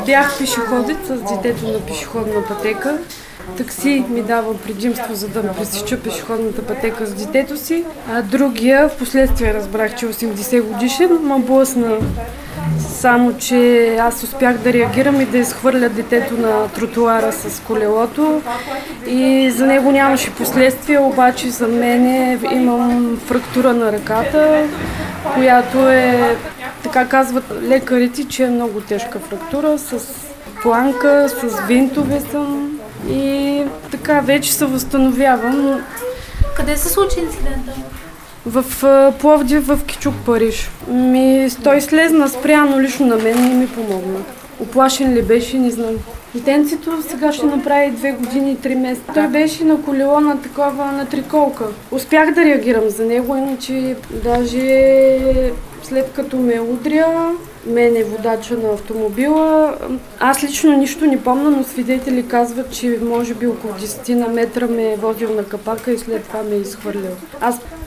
Бях пешеходец с детето на пешеходна пътека. Такси ми дава предимство, за да пресича пешеходната пътека с детето си. А другия, в последствие разбрах, че 80 годишен, ма блъсна. Само че аз успях да реагирам и да изхвърля детето на тротуара с колелото. И за него нямаше последствия, обаче за мен имам фрактура на ръката, която е, така казват лекарите, че е много тежка фрактура, с планка, с винтове съм. И така вече се възстановявам. Къде се случи инцидента? В Пловдив, в Кичук, Париж. Той слезна спряно лично на мен и ми помогна. Оплашен ли беше, не знам. Детенцето сега ще направи 2 години и 3 месеца. Той беше на колело на триколка. Успях да реагирам за него, иначе даже след като ме удря, мен е водача на автомобила. Аз лично нищо не помня, но свидетели казват, че може би около 10 метра ме е возил на капака и след това ме е изхвърлил. Аз